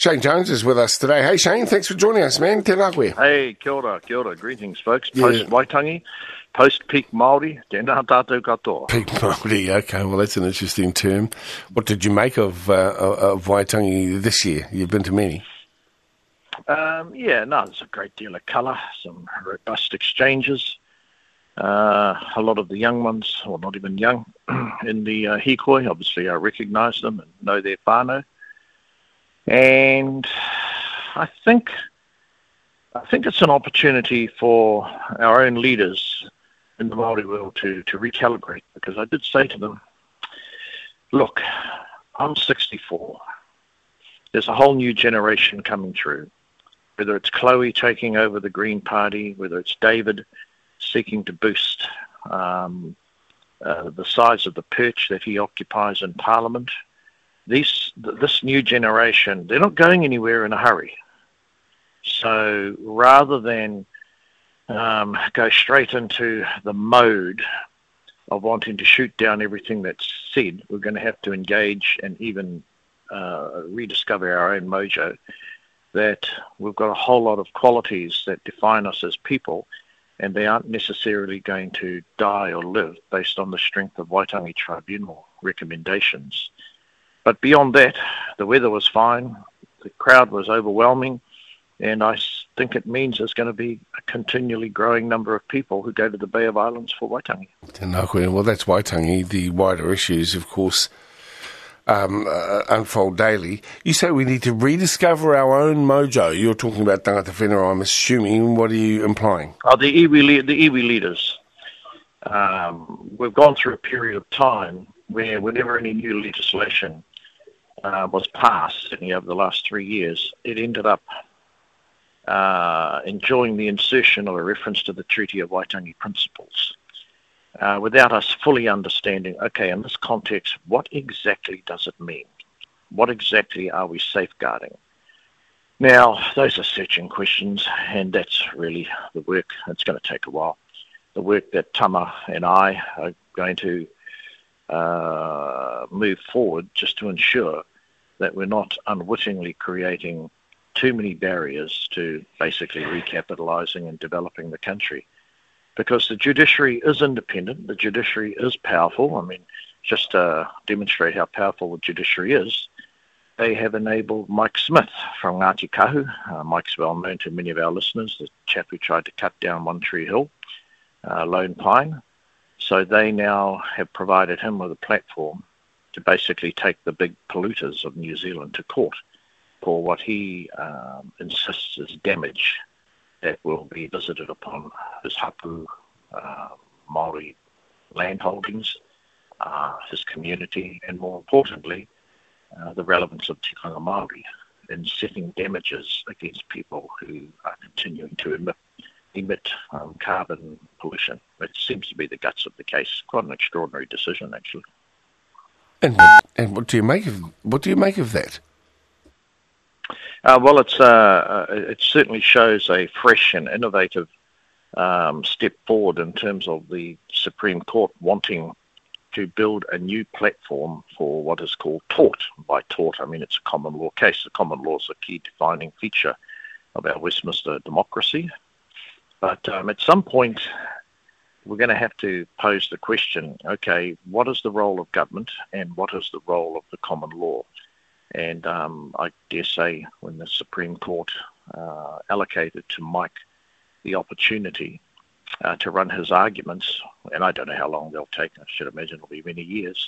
Shane Jones is with us today. Hey, Shane, thanks for joining us, man. Tēnā koe. Hey, kia ora. Greetings, folks. Post-Waitangi, post-peak Māori, tēnā tātou katoa. Peak Māori, okay, well, that's an interesting term. What did you make of Waitangi this year? You've been to many. There's a great deal of colour, some robust exchanges. A lot of the young ones, or not even young, in the hikoi, obviously I recognise them and know their whānau. And I think it's an opportunity for our own leaders in the Māori world to recalibrate, because I did say to them, look, I'm 64. There's a whole new generation coming through, whether it's Chloe taking over the Green Party, whether it's David seeking to boost the size of the perch that he occupies in Parliament. This new generation, they're not going anywhere in a hurry. So rather than go straight into the mode of wanting to shoot down everything that's said, we're going to have to engage and even rediscover our own mojo, that we've got a whole lot of qualities that define us as people, and they aren't necessarily going to die or live based on the strength of Waitangi Tribunal recommendations. But beyond that, the weather was fine, the crowd was overwhelming, and I think it means there's going to be a continually growing number of people who go to the Bay of Islands for Waitangi. Tēnā koe. Well, that's Waitangi. The wider issues, of course, unfold daily. You say we need to rediscover our own mojo. You're talking about tangata whenua, I'm assuming. What are you implying? The iwi leaders. We've gone through a period of time where whenever any new legislation was passed, certainly over the last 3 years, it ended up enjoying the insertion of a reference to the Treaty of Waitangi Principles, without us fully understanding, okay, in this context, what exactly does it mean? What exactly are we safeguarding? Now, those are searching questions, and that's really the work. It's going to take a while. The work that Tama and I are going to move forward just to ensure that we're not unwittingly creating too many barriers to basically recapitalising and developing the country. Because the judiciary is independent, the judiciary is powerful. I mean, just to demonstrate how powerful the judiciary is, they have enabled Mike Smith from Ngāti Kahu. Mike's well known to many of our listeners, the chap who tried to cut down One Tree Hill, Lone Pine. So they now have provided him with a platform to basically take the big polluters of New Zealand to court for what he insists is damage that will be visited upon his hapu Māori landholdings, his community, and more importantly, the relevance of tikanga Māori in setting damages against people who are continuing to emit carbon pollution. It seems to be the guts of the case. Quite an extraordinary decision, actually. And what do you make of that? Well, it certainly shows a fresh and innovative step forward in terms of the Supreme Court wanting to build a new platform for what is called tort. By tort, I mean it's a common law case. The common law is a key defining feature of our Westminster democracy. But at some point, we're going to have to pose the question, okay, what is the role of government and what is the role of the common law? And I dare say when the Supreme Court allocated to Mike the opportunity to run his arguments, and I don't know how long they'll take, I should imagine it'll be many years,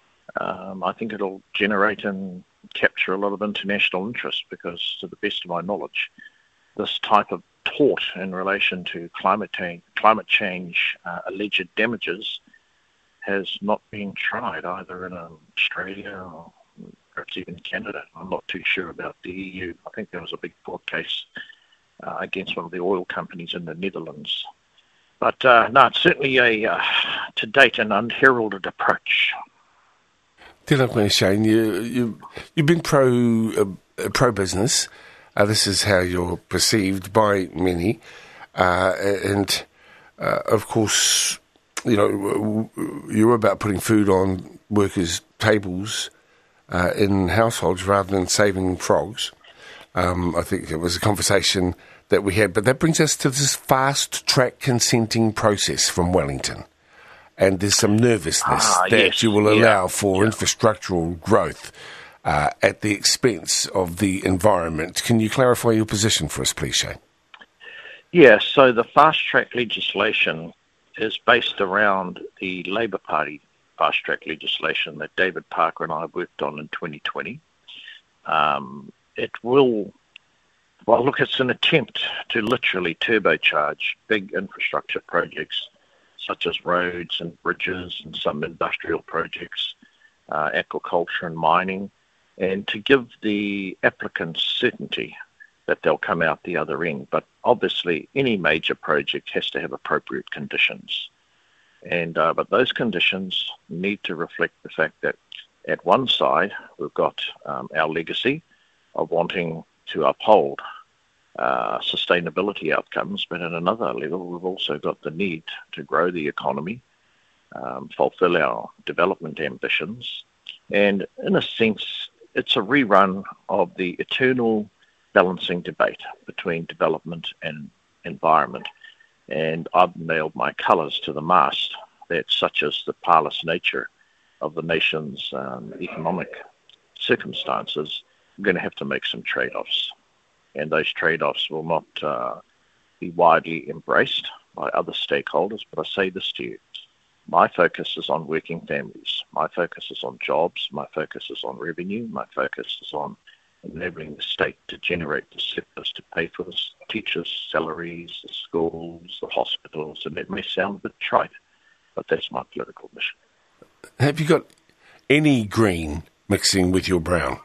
I think it'll generate and capture a lot of international interest because, to the best of my knowledge, this type of tort in relation to climate change alleged damages has not been tried either in Australia or perhaps even Canada. I'm not too sure about the EU. I think there was a big court case against one of the oil companies in the Netherlands. But no, it's certainly to date, an unheralded approach. Tēnā koe, Shane. You've been pro-business. This is how you're perceived by many. And, of course, you know, you're about putting food on workers' tables in households rather than saving frogs. I think it was a conversation that we had. But that brings us to this fast-track consenting process from Wellington. And there's some nervousness that you will allow for infrastructural growth at the expense of the environment. Can you clarify your position for us, please, Shane? Yeah, so the fast-track legislation is based around the Labour Party fast-track legislation that David Parker and I worked on in 2020. It's an attempt to literally turbocharge big infrastructure projects such as roads and bridges and some industrial projects, agriculture and mining, and to give the applicants certainty that they'll come out the other end. But obviously, any major project has to have appropriate conditions. But those conditions need to reflect the fact that at one side, we've got our legacy of wanting to uphold sustainability outcomes, but at another level, we've also got the need to grow the economy, fulfill our development ambitions, and in a sense, it's a rerun of the eternal balancing debate between development and environment. And I've nailed my colours to the mast that such as the parlous nature of the nation's economic circumstances, we're going to have to make some trade-offs. And those trade-offs will not be widely embraced by other stakeholders. But I say this to you, my focus is on working families. My focus is on jobs. My focus is on revenue. My focus is on enabling the state to generate the surplus to pay for the teachers' salaries, the schools, the hospitals. And it may sound a bit trite, but that's my political mission. Have you got any green mixing with your brown?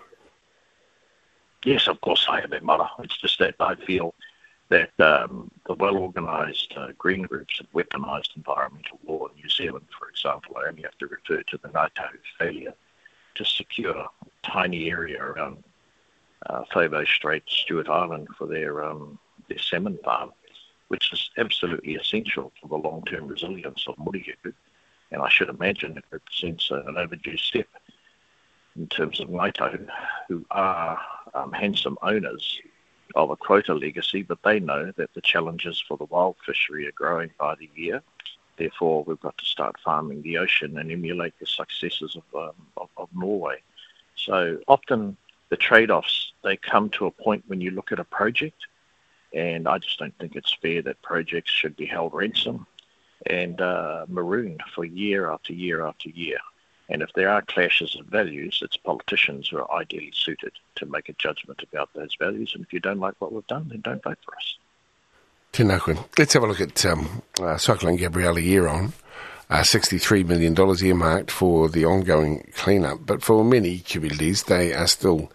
Yes, of course I have, Mara. It's just that I feel that the well-organised green groups have weaponised environmental law in New Zealand, for example. I only have to refer to the Ngātahu failure to secure a tiny area around Favo Strait, Stewart Island, for their salmon farm, which is absolutely essential for the long-term resilience of Murihiku. And I should imagine it represents an overdue step in terms of Ngātahu, who are handsome owners of a quota legacy, but they know that the challenges for the wild fishery are growing by the year. Therefore, we've got to start farming the ocean and emulate the successes of Norway. So often the trade-offs, they come to a point when you look at a project, and I just don't think it's fair that projects should be held ransom and marooned for year after year after year. And if there are clashes of values, it's politicians who are ideally suited to make a judgment about those values. And if you don't like what we've done, then don't vote for us. Tēnā koe. Let's have a look at Cyclone Gabrielle year on. $63 million earmarked for the ongoing clean-up. But for many communities, they are still,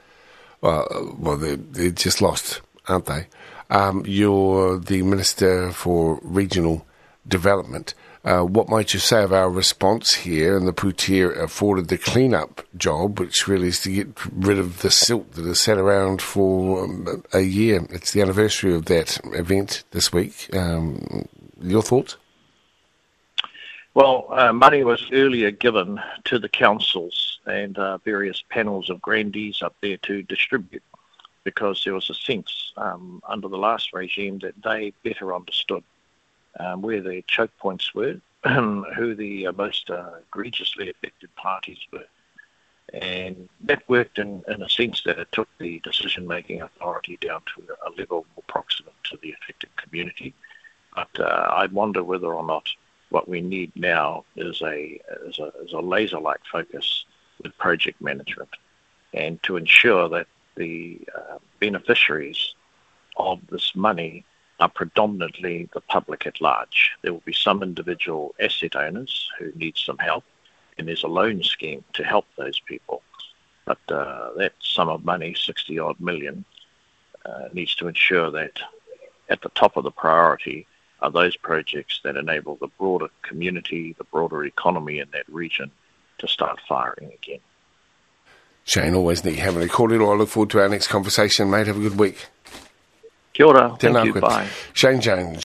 they're just lost, aren't they? You're the Minister for Regional Development. What might you say of our response here? And the Pūtea afforded the clean-up job, which really is to get rid of the silt that has sat around for a year. It's the anniversary of that event this week. Your thoughts? Well, money was earlier given to the councils and various panels of grandees up there to distribute, because there was a sense under the last regime that they better understood where the choke points were, who the most egregiously affected parties were. And that worked in a sense that it took the decision-making authority down to a level more proximate to the affected community. But I wonder whether or not what we need now is a laser-like focus with project management, and to ensure that the beneficiaries of this money are predominantly the public at large. There will be some individual asset owners who need some help, and there's a loan scheme to help those people. But that sum of money, 60-odd million, needs to ensure that at the top of the priority are those projects that enable the broader community, the broader economy in that region to start firing again. Shane, always neat having a kōrero. I look forward to our next conversation, mate. Have a good week. Kia ora. Thank you. Bye. Shane Jones.